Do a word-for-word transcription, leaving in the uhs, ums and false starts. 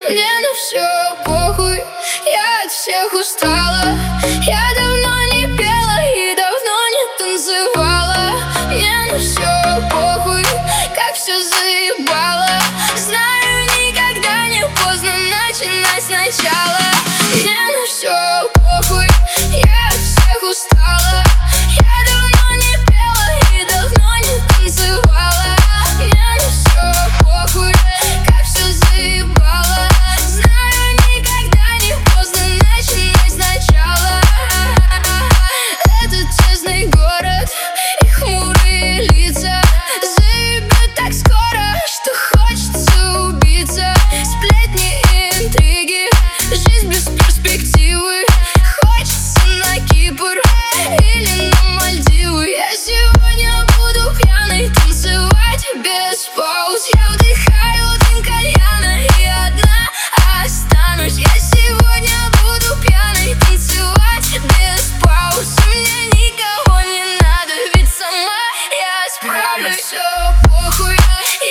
Мне на все похуй, я от всех устала. Я давно не пела и давно не танцевала. Мне на все похуй, как все заебало. Знаю, никогда не поздно начинать сначала. Мне на все похуй, я от всех устала. Я давно не пела и давно не танцевала. Мне на все похуй, как все заебало. Знаю, никогда не поздно начинать сначала. Этот тесный город и хмурые лица заебет так скоро, что хочется убиться. Сплетни и интриги, жизнь без перспективы. Хочется на Кипр или на Мальдивы. Я сегодня буду пьяной танцевать без пауз. Я вдыхаю дым кальяна и одна останусь. Я сегодня буду пьяной танцевать без пауз. Мне никого не надо, ведь сама я справлюсь. Все похуй,